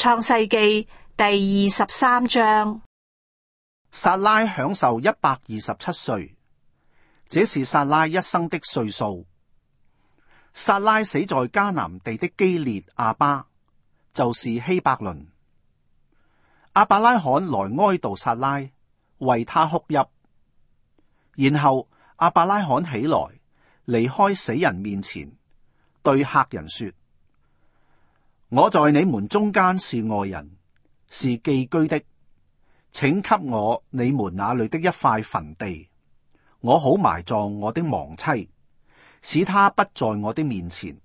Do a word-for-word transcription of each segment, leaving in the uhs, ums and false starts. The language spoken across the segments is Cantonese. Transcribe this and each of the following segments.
創世記第二十三章。 撒拉享受一百二十七歲，這是撒拉一生的歲數。撒拉死在迦南地的基列亞巴，就是希伯倫。亞伯拉罕來哀悼撒拉，為他哭泣。然後亞伯拉罕起來，離開死人面前，對客人說：我在你們中間是外人，是寄居的，請給我你們那裏的一塊墳地，我好埋葬我的亡妻，使她不在我的面前。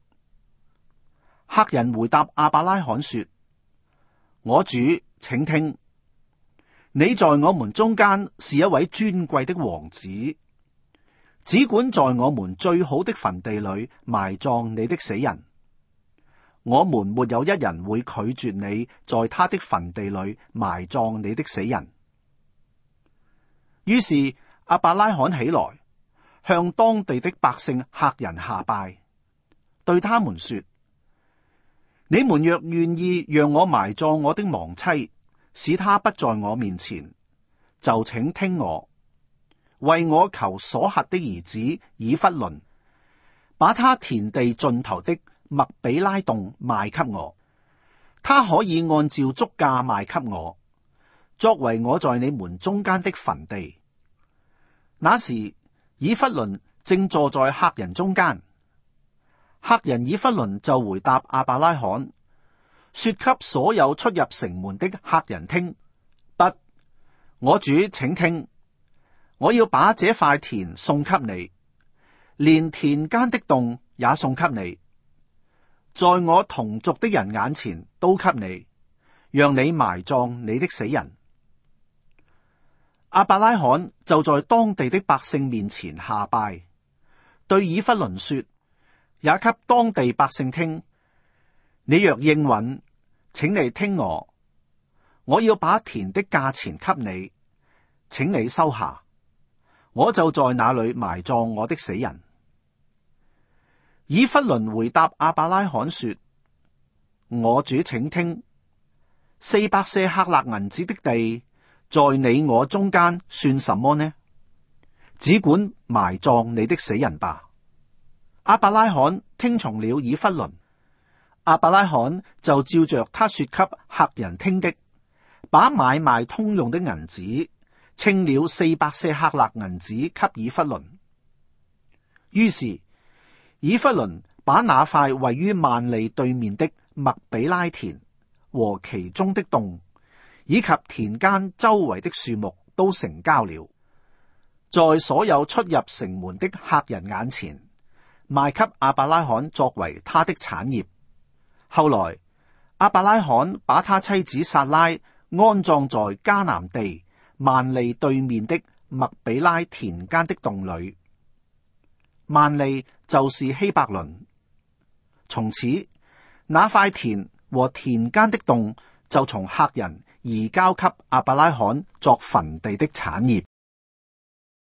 客人回答亞伯拉罕說：我主，請聽，你在我們中間是一位尊貴的王子，只管在我們最好的墳地裏埋葬你的死人。我們沒有一人會拒絕你在他的墳地裏埋葬你的死人。於是亞伯拉罕起來，向當地的百姓客人下拜，對他們說：你們若願意讓我埋葬我的亡妻，使她不在我面前，就請聽我，為我求所轄的兒子以弗倫，把他田地盡頭的麥比拉洞賣給我，他可以按照足價賣給我，作為我在你們中間的墳地。那時以弗倫正坐在客人中間，客人以弗倫就回答亞伯拉罕，說給所有出入城門的客人聽：不，我主請聽，我要把這塊田送給你，連田間的洞也送給你，在我同族的人眼前都給你，讓你埋葬你的死人。亞伯拉罕就在當地的百姓面前下拜，對以弗倫說，也給當地百姓聽：你若應允，請你聽我，我要把田的價錢給你，請你收下，我就在那裏埋葬我的死人。以弗倫回答亞伯拉罕說：我主請聽，四百舍客勒銀子的地，在你我中間算什麼呢？只管埋葬你的死人吧。亞伯拉罕聽從了以弗倫，亞伯拉罕就照着他說給客人聽的，把買賣通用的銀子稱了四百舍客勒銀子給以弗倫。於是以弗倫把那塊位於幔利對面的麥比拉田和其中的洞，以及田間周圍的樹木都成交了，在所有出入城門的客人眼前賣給亞伯拉罕作為他的產業。後來亞伯拉罕把他妻子撒拉安葬在迦南地幔利對面的麥比拉田間的洞裏。幔利就是希伯倫。從此那塊田和田間的洞就從客人移交給亞伯拉罕作墳地的產業。